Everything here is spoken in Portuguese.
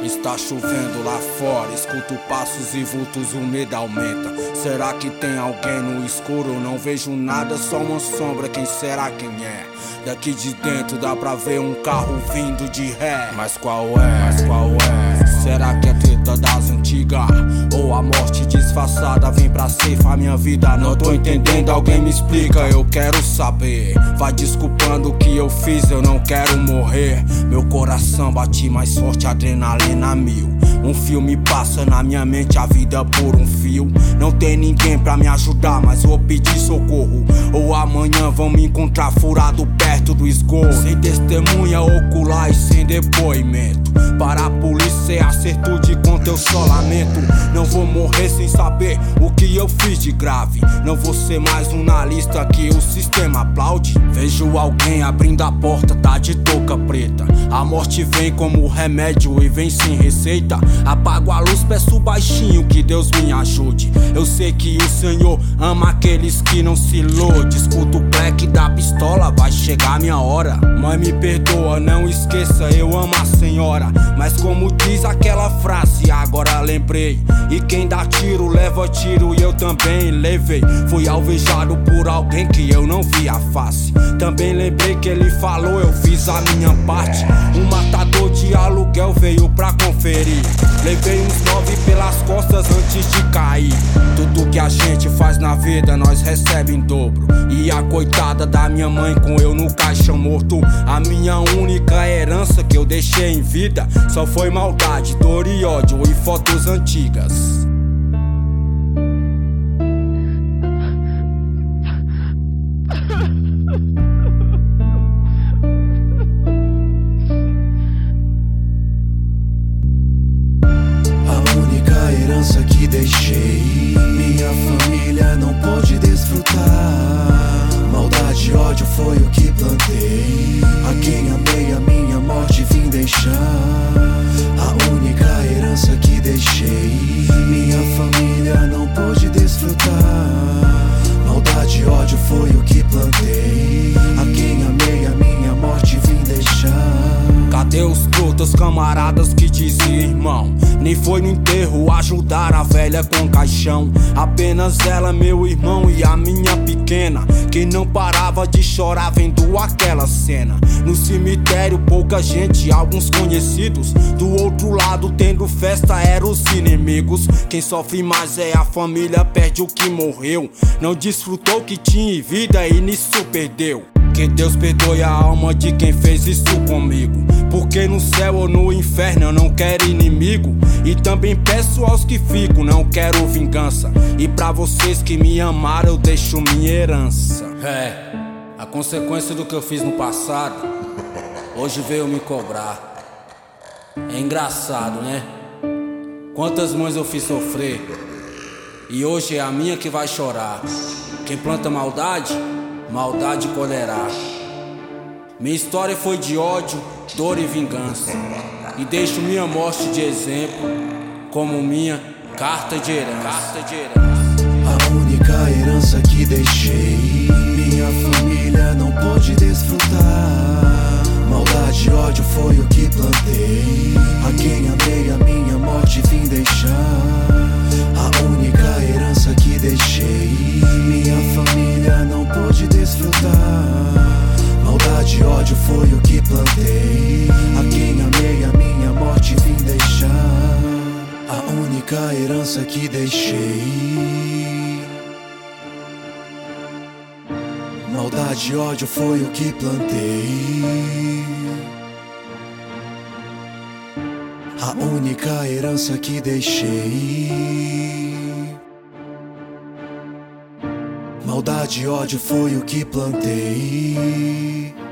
Está chovendo lá fora, escuto passos e vultos, o medo aumenta. Será que tem alguém no escuro? Não vejo nada, só uma sombra, quem será, quem é? Daqui de dentro dá pra ver um carro vindo de ré. Mas qual é? Será que é treta das antigas? Ou a morte disfarçada vem pra ceifar minha vida? Não tô entendendo, alguém me explica, eu quero saber. Vai desculpando o que eu fiz, eu não quero morrer. Meu coração bate mais forte, adrenalina mil. Um filme passa na minha mente, a vida por um fio. Não tem ninguém pra me ajudar, mas vou pedir socorro. Ou amanhã vão me encontrar furado perto do esgoto, sem testemunha ocular e sem depoimento. Para a polícia é acerto de conta, eu só lamento. Não vou morrer sem saber o que eu fiz de grave. Não vou ser mais um na lista que o sistema aplaude. Vejo alguém abrindo a porta, tá de touca preta. A morte vem como remédio e vem sem receita. Apago a luz, peço baixinho que Deus me ajude. Eu sei que o Senhor ama aqueles que não se iludem. Escuto o clack da pistola, vai chegar minha hora. Mãe, me perdoa, não esqueça, eu amo a senhora. Mas como diz aquela frase, agora lembrei. E quem dá tiro leva tiro, e eu também levei. Fui alvejado por alguém que eu não vi a face. Também lembrei que ele falou, eu fiz a minha parte. Um matador de aluguel veio pra conferir. Levei uns 9 pelas costas antes de cair. Tudo que a gente faz na vida nós recebe em dobro. E a coitada da minha mãe com eu no caixão morto. A minha única herança que eu deixei em vida só foi maldade, dor e ódio e fotos antigas. Que deixei, minha família não pôde desfrutar. Maldade e ódio foi o que plantei. A quem amei, a minha morte vim deixar. A única herança que deixei, minha família não pôde desfrutar. Maldade e ódio foi o que plantei. A quem amei, a minha morte vim deixar. Cadê os outros camaradas que diziam irmão? Nem foi no enterro ajudar a velha com caixão. Apenas ela, meu irmão e a minha pequena, que não parava de chorar vendo aquela cena. No cemitério pouca gente, alguns conhecidos. Do outro lado tendo festa eram os inimigos. Quem sofre mais é a família, perde o que morreu. Não desfrutou o que tinha em vida e nisso perdeu. Que Deus perdoe a alma de quem fez isso comigo. Porque no céu ou no inferno eu não quero inimigo. E também peço aos que ficam, não quero vingança. E pra vocês que me amaram eu deixo minha herança. É, a consequência do que eu fiz no passado hoje veio me cobrar. É engraçado, né? Quantas mães eu fiz sofrer e hoje é a minha que vai chorar. Quem planta maldade, maldade colherá. Minha história foi de ódio, dor e vingança. E deixo minha morte de exemplo como minha carta de herança. A única herança que deixei, minha família não pôde desfrutar. Maldade e ódio foi o que plantei. A quem amei, a minha morte vim deixar. A única herança que deixei, minha família não pôde desfrutar. Maldade e ódio foi o que plantei. A quem amei, a minha morte vim deixar. A única herança que deixei. Maldade e ódio foi o que plantei. A única herança que deixei. Maldade e ódio foi o que plantei.